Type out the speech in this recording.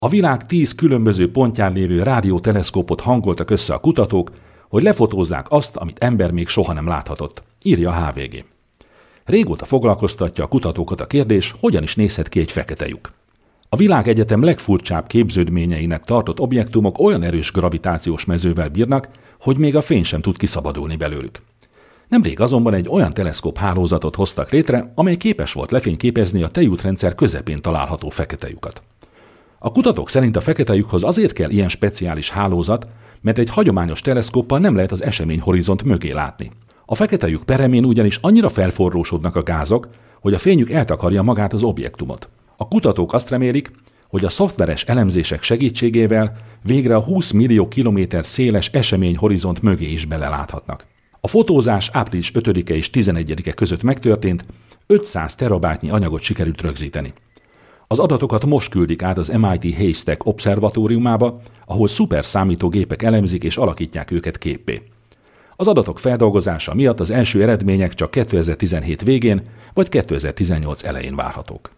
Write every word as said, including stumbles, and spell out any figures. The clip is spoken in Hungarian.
A világ tíz különböző pontján lévő rádióteleszkópot hangoltak össze a kutatók, hogy lefotózzák azt, amit ember még soha nem láthatott, írja a há vé gé. Régóta foglalkoztatja a kutatókat a kérdés, hogyan is nézhet ki egy fekete lyuk. A világegyetem legfurcsább képződményeinek tartott objektumok olyan erős gravitációs mezővel bírnak, hogy még a fény sem tud kiszabadulni belőlük. Nemrég azonban egy olyan teleszkóp hálózatot hoztak létre, amely képes volt lefényképezni a tejútrendszer közepén található fekete lyukat. A kutatók szerint a fekete lyukhoz azért kell ilyen speciális hálózat, mert egy hagyományos teleszkóppal nem lehet az eseményhorizont mögé látni. A fekete lyuk peremén ugyanis annyira felforrósodnak a gázok, hogy a fényük eltakarja magát az objektumot. A kutatók azt remélik, hogy a szoftveres elemzések segítségével végre a húsz millió kilométer széles eseményhorizont mögé is beleláthatnak. A fotózás április ötödike és tizenegyedike között megtörtént, ötszáz terabájtnyi anyagot sikerült rögzíteni. Az adatokat most küldik át az em i té Haystack obszervatóriumába, ahol szuperszámítógépek elemzik és alakítják őket képpé. Az adatok feldolgozása miatt az első eredmények csak kétezer-tizenhét végén vagy kétezer-tizennyolc elején várhatók.